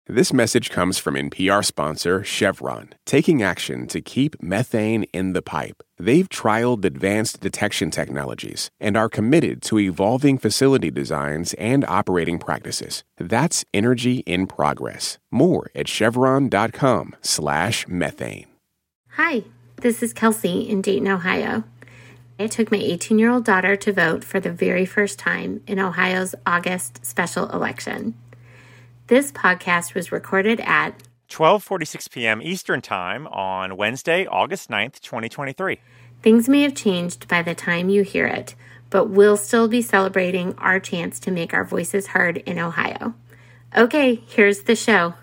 This message comes from NPR sponsor Chevron, taking action to keep methane in the pipe. They've trialed advanced detection technologies and are committed to evolving facility designs and operating practices. That's energy in progress. More at chevron.com/methane. Hi, this is Kelsey in Dayton, Ohio. I took my 18-year-old daughter to vote for the very first time in Ohio's August special election. This podcast was recorded at 12:46 p.m. Eastern Time on Wednesday, August 9th, 2023. Things may have changed by the time you hear it, but we'll still be celebrating our chance to make our voices heard in Ohio. Okay, here's the show.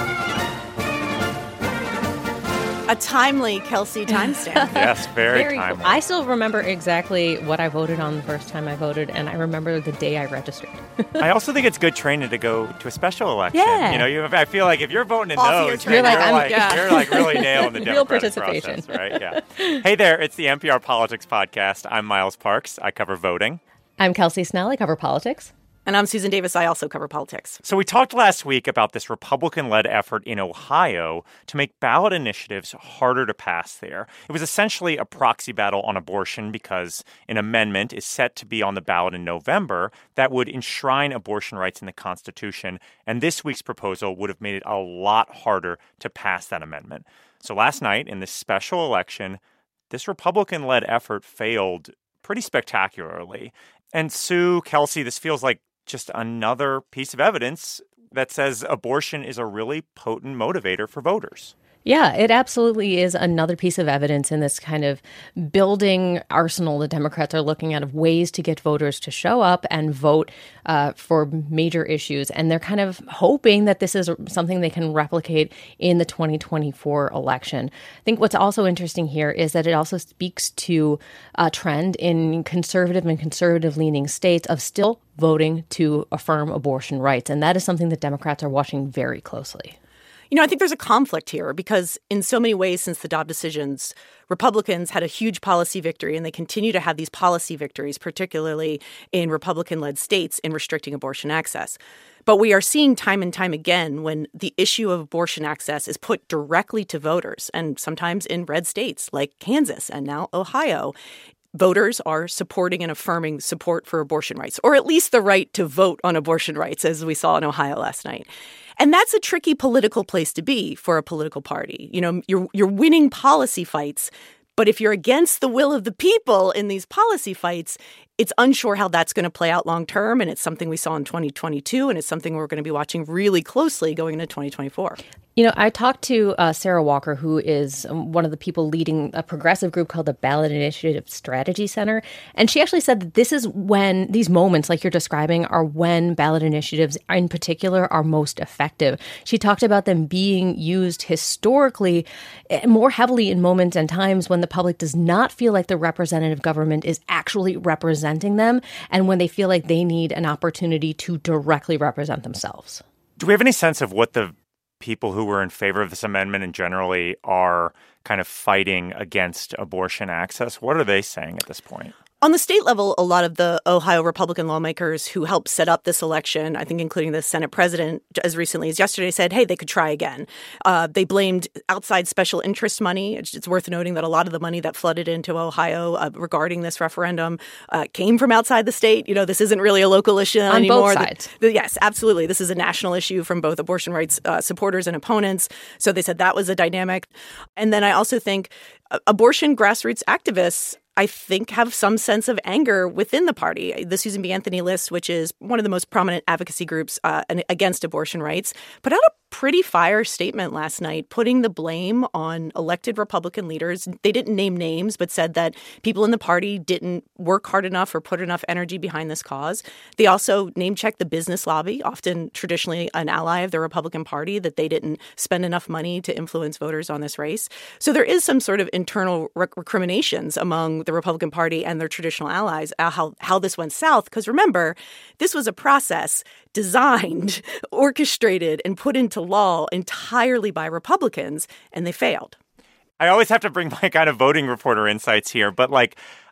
A timely Kelsey timestamp. Yes, very timely. Cool. I still remember exactly what I voted on the first time I voted, and I remember the day I registered. I also think it's good training to go to a special election. Yeah. You know, I feel like if you're voting in Off no's, your you're like really nailing the Real democratic participation. process, right? Yeah. Hey there, it's the NPR Politics Podcast. I'm Miles Parks. I cover voting. I'm Kelsey Snell. I cover politics. And I'm Susan Davis. I also cover politics. So we talked last week about this Republican-led effort in Ohio to make ballot initiatives harder to pass there. It was essentially a proxy battle on abortion because an amendment is set to be on the ballot in November that would enshrine abortion rights in the Constitution. And this week's proposal would have made it a lot harder to pass that amendment. So last night in this special election, this Republican-led effort failed pretty spectacularly. And Sue, Kelsey, this feels like just another piece of evidence that says abortion is a really potent motivator for voters. Yeah, it absolutely is another piece of evidence in this kind of building arsenal the Democrats are looking at of ways to get voters to show up and vote for major issues. And they're kind of hoping that this is something they can replicate in the 2024 election. I think what's also interesting here is that it also speaks to a trend in conservative and conservative-leaning states of still voting to affirm abortion rights. And that is something that Democrats are watching very closely. You know, I think there's a conflict here because in so many ways since the Dobbs decisions, Republicans had a huge policy victory and they continue to have these policy victories, particularly in Republican-led states in restricting abortion access. But we are seeing time and time again when the issue of abortion access is put directly to voters, and sometimes in red states like Kansas and now Ohio, voters are supporting and affirming support for abortion rights, or at least the right to vote on abortion rights, as we saw in Ohio last night. And that's a tricky political place to be for a political party. You know, you're winning policy fights, but if you're against the will of the people in these policy fights, it's unsure how that's going to play out long term. And it's something we saw in 2022, and it's something we're going to be watching really closely going into 2024. You know, I talked to Sarah Walker, who is one of the people leading a progressive group called the Ballot Initiative Strategy Center. And she actually said that this is when these moments like you're describing are when ballot initiatives in particular are most effective. She talked about them being used historically more heavily in moments and times when the public does not feel like the representative government is actually representing them and when they feel like they need an opportunity to directly represent themselves. Do we have any sense of what the people who were in favor of this amendment and generally are kind of fighting against abortion access? What are they saying at this point? On the state level, a lot of the Ohio Republican lawmakers who helped set up this election, I think including the Senate president as recently as yesterday, said, hey, they could try again. They blamed outside special interest money. It's worth noting that a lot of the money that flooded into Ohio regarding this referendum came from outside the state. You know, this isn't really a local issue anymore. On both sides. Yes, absolutely. This is a national issue from both abortion rights supporters and opponents. So they said that was a dynamic. And then I also think abortion grassroots activists, I think, have some sense of anger within the party. The Susan B. Anthony list, which is one of the most prominent advocacy groups against abortion rights, put out a pretty fire statement last night, putting the blame on elected Republican leaders. They didn't name names, but said that people in the party didn't work hard enough or put enough energy behind this cause. They also name-checked the business lobby, often traditionally an ally of the Republican Party, that they didn't spend enough money to influence voters on this race. So there is some sort of internal recriminations among the Republican Party and their traditional allies how this went south. Because remember, this was a process designed, orchestrated, and put into law entirely by Republicans, and they failed. I always have to bring my kind of voting reporter insights here, but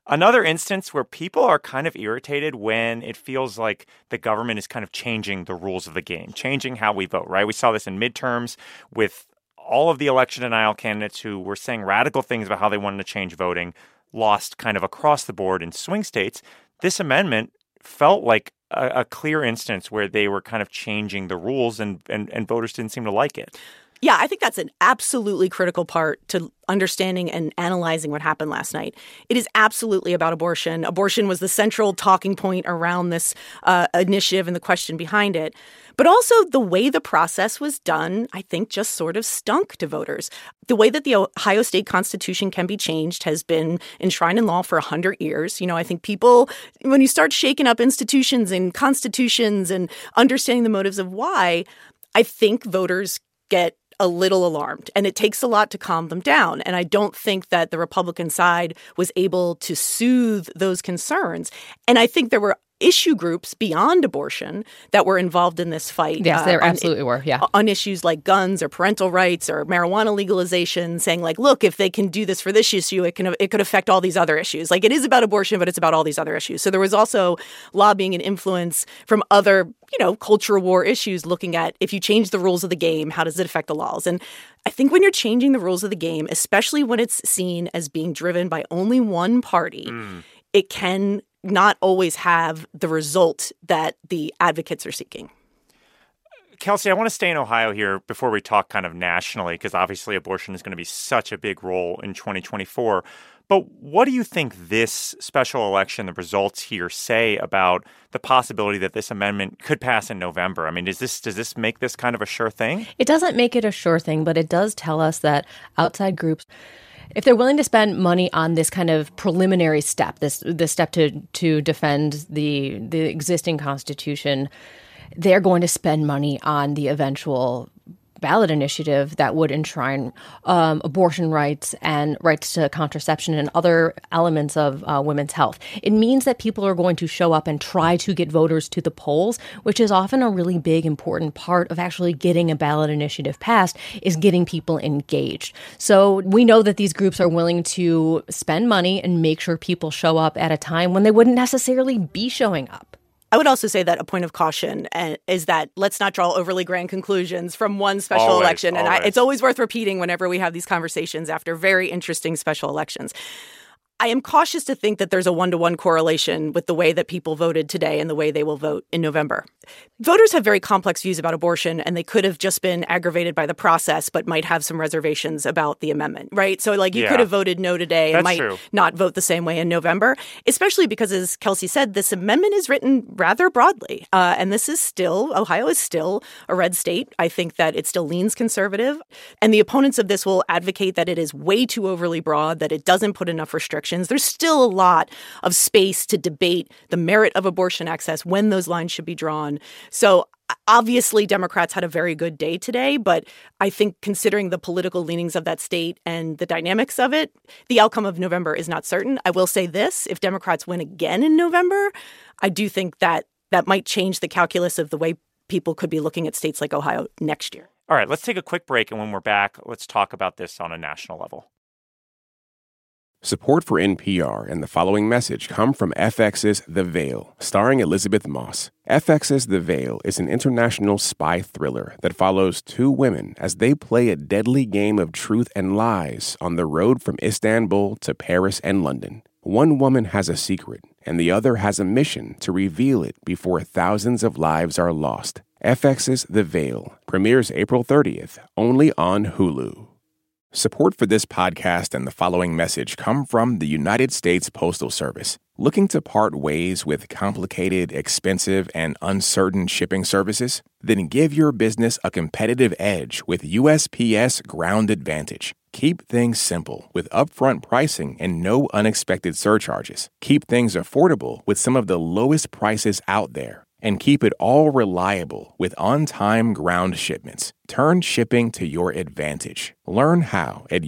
Another instance where people are kind of irritated when it feels like the government is kind of changing the rules of the game, changing how we vote, right? We saw this in midterms with all of the election denial candidates who were saying radical things about how they wanted to change voting, lost kind of across the board in swing states. This amendment felt like a clear instance where they were kind of changing the rules and voters didn't seem to like it. Yeah, I think that's an absolutely critical part to understanding and analyzing what happened last night. It is absolutely about abortion. Abortion was the central talking point around this initiative and the question behind it. But also the way the process was done, I think, just sort of stunk to voters. The way that the Ohio State Constitution can be changed has been enshrined in law for 100 years. You know, I think people, when you start shaking up institutions and constitutions and understanding the motives of why, I think voters get a little alarmed, and it takes a lot to calm them down. And I don't think that the Republican side was able to soothe those concerns. And I think there were issue groups beyond abortion that were involved in this fight. Yes, there absolutely were, yeah. On issues like guns or parental rights or marijuana legalization, saying like, look, if they can do this for this issue, it could affect all these other issues. Like, it is about abortion, but it's about all these other issues. So there was also lobbying and influence from other, cultural war issues looking at if you change the rules of the game, how does it affect the laws? And I think when you're changing the rules of the game, especially when it's seen as being driven by only one party, it can not always have the result that the advocates are seeking. Kelsey, I want to stay in Ohio here before we talk kind of nationally, because obviously abortion is going to be such a big role in 2024. But what do you think this special election, the results here, say about the possibility that this amendment could pass in November? I mean, does this make this kind of a sure thing? It doesn't make it a sure thing, but it does tell us that outside groups, if they're willing to spend money on this kind of preliminary step, this step to defend the existing Constitution, they're going to spend money on the eventual ballot initiative that would enshrine abortion rights and rights to contraception and other elements of women's health. It means that people are going to show up and try to get voters to the polls, which is often a really big, important part of actually getting a ballot initiative passed, is getting people engaged. So we know that these groups are willing to spend money and make sure people show up at a time when they wouldn't necessarily be showing up. I would also say that a point of caution is that let's not draw overly grand conclusions from one special election. And it's always worth repeating whenever we have these conversations after very interesting special elections. I am cautious to think that there's a one-to-one correlation with the way that people voted today and the way they will vote in November. Voters have very complex views about abortion, and they could have just been aggravated by the process, but might have some reservations about the amendment, right? So, you could have voted no today and might not vote the same way in November, especially because, as Kelsey said, this amendment is written rather broadly. And Ohio is still a red state. I think that it still leans conservative. And the opponents of this will advocate that it is way too overly broad, that it doesn't put enough restrictions. There's still a lot of space to debate the merit of abortion access, when those lines should be drawn. So obviously, Democrats had a very good day today, but I think considering the political leanings of that state and the dynamics of it, the outcome of November is not certain. I will say this, if Democrats win again in November, I do think that might change the calculus of the way people could be looking at states like Ohio next year. All right, let's take a quick break, and when we're back, let's talk about this on a national level. Support for NPR and the following message come from FX's The Veil, starring Elizabeth Moss. FX's The Veil is an international spy thriller that follows two women as they play a deadly game of truth and lies on the road from Istanbul to Paris and London. One woman has a secret, and the other has a mission to reveal it before thousands of lives are lost. FX's The Veil premieres April 30th, only on Hulu. Support for this podcast and the following message come from the United States Postal Service. Looking to part ways with complicated, expensive, and uncertain shipping services? Then give your business a competitive edge with USPS Ground Advantage. Keep things simple with upfront pricing and no unexpected surcharges. Keep things affordable with some of the lowest prices out there. And keep it all reliable with on-time ground shipments. Turn shipping to your advantage. Learn how at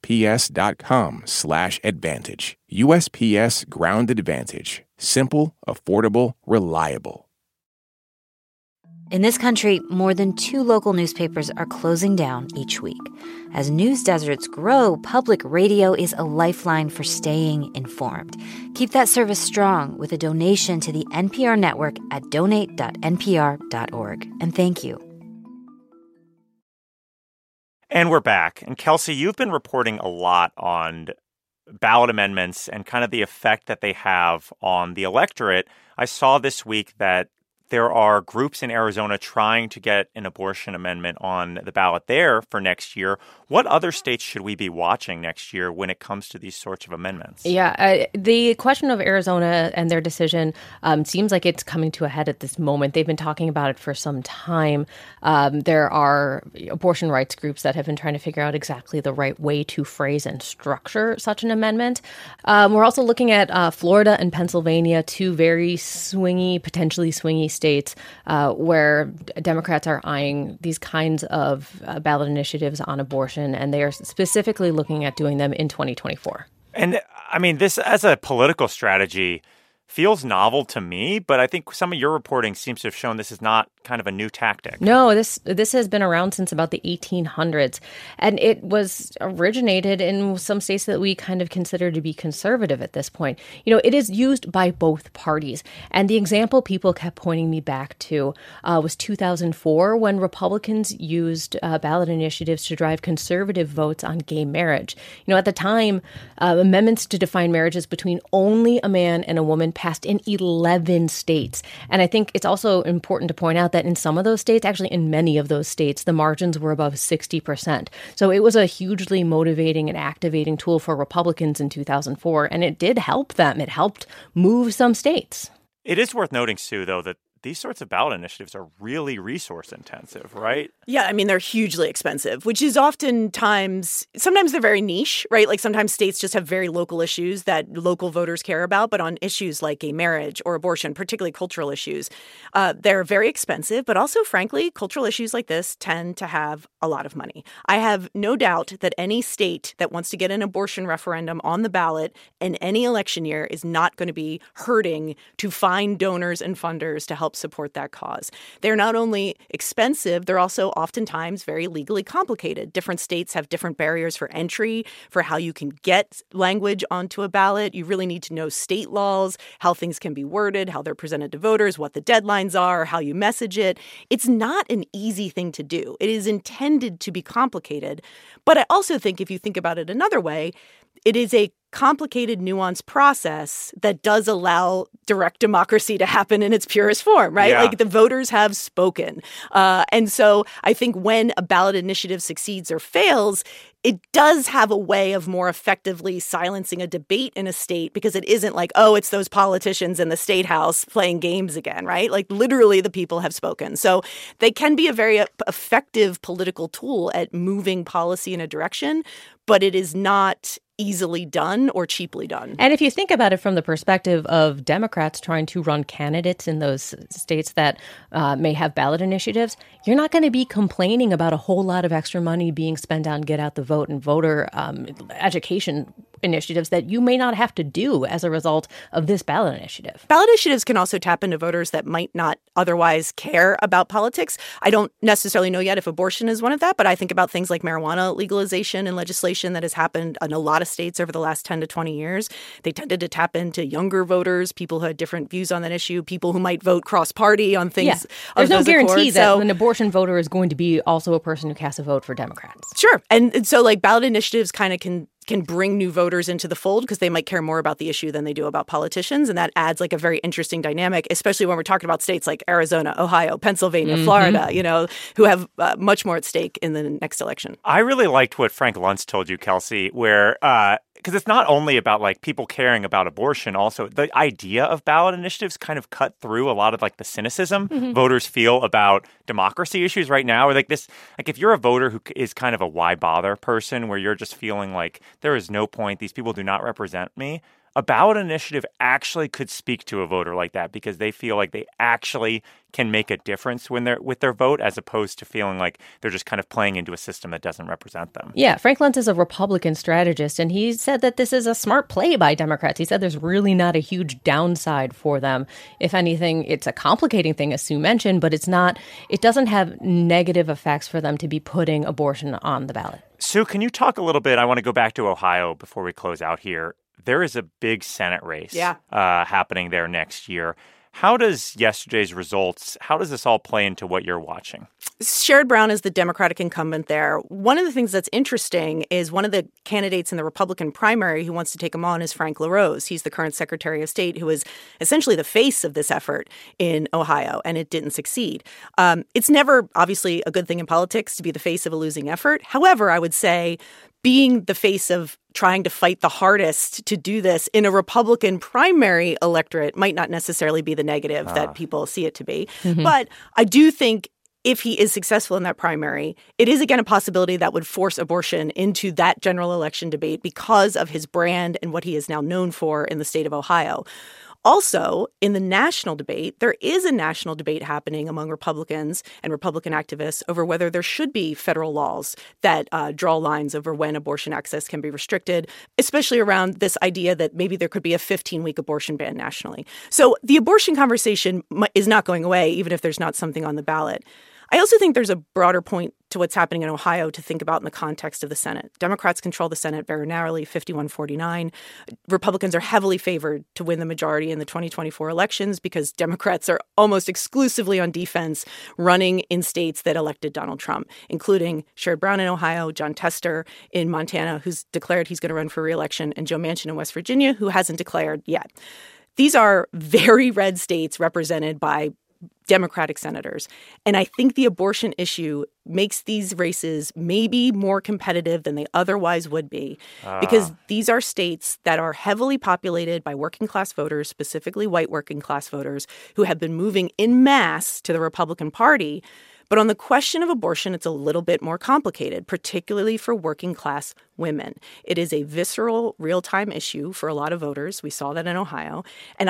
USPS.com/advantage. USPS Ground Advantage. Simple, affordable, reliable. In this country, more than 2 local newspapers are closing down each week. As news deserts grow, public radio is a lifeline for staying informed. Keep that service strong with a donation to the NPR network at donate.npr.org. And thank you. And we're back. And Kelsey, you've been reporting a lot on ballot amendments and kind of the effect that they have on the electorate. I saw this week that there are groups in Arizona trying to get an abortion amendment on the ballot there for next year. What other states should we be watching next year when it comes to these sorts of amendments? Yeah, the question of Arizona and their decision seems like it's coming to a head at this moment. They've been talking about it for some time. There are abortion rights groups that have been trying to figure out exactly the right way to phrase and structure such an amendment. We're also looking at Florida and Pennsylvania, 2 very potentially swingy states where Democrats are eyeing these kinds of ballot initiatives on abortion, and they are specifically looking at doing them in 2024. And I mean, this as a political strategy feels novel to me, but I think some of your reporting seems to have shown this is not kind of a new tactic. No, this has been around since about the 1800s, and it was originated in some states that we kind of consider to be conservative at this point. You know, it is used by both parties, and the example people kept pointing me back to was 2004 when Republicans used ballot initiatives to drive conservative votes on gay marriage. You know, at the time, amendments to define marriages between only a man and a woman passed in 11 states, and I think it's also important to point out that in some of those states, actually in many of those states, the margins were above 60%. So it was a hugely motivating and activating tool for Republicans in 2004, and it did help them. It helped move some states. It is worth noting, Sue, though, that these sorts of ballot initiatives are really resource intensive, right? Yeah, I mean, they're hugely expensive, which is sometimes they're very niche, right? Like sometimes states just have very local issues that local voters care about. But on issues like gay marriage or abortion, particularly cultural issues, they're very expensive. But also, frankly, cultural issues like this tend to have a lot of money. I have no doubt that any state that wants to get an abortion referendum on the ballot in any election year is not going to be hurting to find donors and funders to help support that cause. They're not only expensive, they're also oftentimes very legally complicated. Different states have different barriers for entry, for how you can get language onto a ballot. You really need to know state laws, how things can be worded, how they're presented to voters, what the deadlines are, how you message it. It's not an easy thing to do. It is intended to be complicated. But I also think if you think about it another way, it is a complicated, nuanced process that does allow direct democracy to happen in its purest form, right? Yeah. Like the voters have spoken. And so I think when a ballot initiative succeeds or fails, it does have a way of more effectively silencing a debate in a state because it isn't like, oh, it's those politicians in the state house playing games again, right? Like literally the people have spoken. So they can be a very effective political tool at moving policy in a direction, but it is not easily done or cheaply done. And if you think about it from the perspective of Democrats trying to run candidates in those states that may have ballot initiatives, you're not going to be complaining about a whole lot of extra money being spent on get out the vote and voter education initiatives that you may not have to do as a result of this ballot initiative. Ballot initiatives can also tap into voters that might not otherwise care about politics. I don't necessarily know yet if abortion is one of that, but I think about things like marijuana legalization and legislation that has happened in a lot of states over the last 10 to 20 years. They tended to tap into younger voters, people who had different views on that issue, people who might vote cross-party on things. Yeah. There's no guarantee that an abortion voter is going to be also a person who casts a vote for Democrats. Sure. And so like ballot initiatives kind of can bring new voters into the fold because they might care more about the issue than they do about politicians. And that adds like a very interesting dynamic, especially when we're talking about states like Arizona, Ohio, Pennsylvania, Florida, who have much more at stake in the next election. I really liked what Frank Luntz told you, Kelsey, where because it's not only about like people caring about abortion, also the idea of ballot initiatives kind of cut through a lot of like the cynicism voters feel about democracy issues right now. Or like this, like if you're a voter who is kind of a why bother person where you're just feeling like there is no point, these people do not represent me. a ballot initiative actually could speak to a voter like that because they feel like they actually can make a difference when they're with their vote, as opposed to feeling like they're just kind of playing into a system that doesn't represent them. Yeah, Frank Luntz is a Republican strategist, and he said that this is a smart play by Democrats. He said there's really not a huge downside for them. If anything, it's a complicating thing, as Sue mentioned, but it doesn't have negative effects for them to be putting abortion on the ballot. Sue, can you talk a little bit? I want to go back to Ohio before we close out here. There is a big Senate race happening there next year. How does yesterday's results, how does this all play into what you're watching? Sherrod Brown is the Democratic incumbent there. One of the things that's interesting is one of the candidates in the Republican primary who wants to take him on is Frank LaRose. He's the current Secretary of State who is essentially the face of this effort in Ohio, and it didn't succeed. It's never, obviously, a good thing in politics to be the face of a losing effort. However, I would say being the face of trying to fight the hardest to do this in a Republican primary electorate might not necessarily be the negative that people see it to be. Mm-hmm. But I do think if he is successful in that primary, it is, again, a possibility that would force abortion into that general election debate because of his brand and what he is now known for in the state of Ohio. Also, in the national debate, there is a national debate happening among Republicans and Republican activists over whether there should be federal laws that draw lines over when abortion access can be restricted, especially around this idea that maybe there could be a 15-week abortion ban nationally. So the abortion conversation is not going away, even if there's not something on the ballot. I also think there's a broader point to what's happening in Ohio to think about in the context of the Senate. Democrats control the Senate very narrowly, 51-49. Republicans are heavily favored to win the majority in the 2024 elections because Democrats are almost exclusively on defense running in states that elected Donald Trump, including Sherrod Brown in Ohio, Jon Tester in Montana, who's declared he's going to run for re-election, and Joe Manchin in West Virginia, who hasn't declared yet. These are very red states represented by Democratic senators. And I think the abortion issue makes these races maybe more competitive than they otherwise would be, because these are states that are heavily populated by working class voters, specifically white working class voters, who have been moving en masse to the Republican Party. But on the question of abortion, it's a little bit more complicated, particularly for working class women. It is a visceral, real-time issue for a lot of voters. We saw that in Ohio. And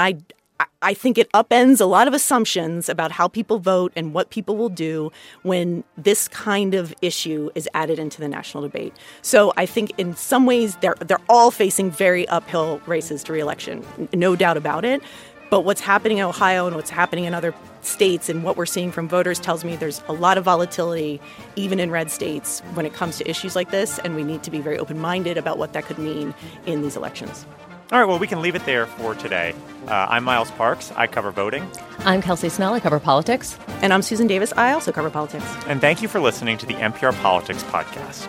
I think it upends a lot of assumptions about how people vote and what people will do when this kind of issue is added into the national debate. So I think in some ways they're all facing very uphill races to re-election, no doubt about it. But what's happening in Ohio and what's happening in other states and what we're seeing from voters tells me there's a lot of volatility, even in red states, when it comes to issues like this. And we need to be very open-minded about what that could mean in these elections. All right, well, we can leave it there for today. I'm Miles Parks. I cover voting. I'm Kelsey Snell. I cover politics. And I'm Susan Davis. I also cover politics. And thank you for listening to the NPR Politics Podcast.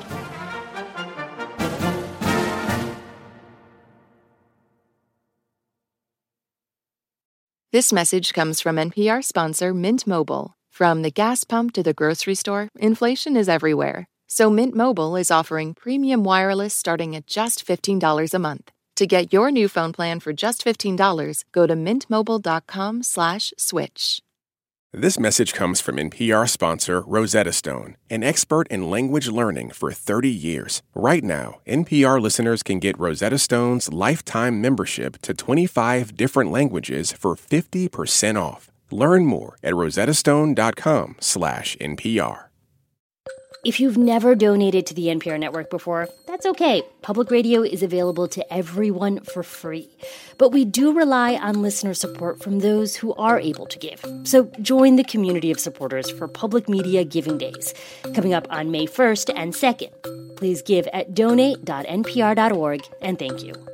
This message comes from NPR sponsor Mint Mobile. From the gas pump to the grocery store, inflation is everywhere. So Mint Mobile is offering premium wireless starting at just $15 a month. To get your new phone plan for just $15, go to mintmobile.com/switch. This message comes from NPR sponsor Rosetta Stone, an expert in language learning for 30 years. Right now, NPR listeners can get Rosetta Stone's lifetime membership to 25 different languages for 50% off. Learn more at rosettastone.com/NPR. If you've never donated to the NPR network before, that's okay. Public radio is available to everyone for free. But we do rely on listener support from those who are able to give. So join the community of supporters for Public Media Giving Days, coming up on May 1st and 2nd. Please give at donate.npr.org, and thank you.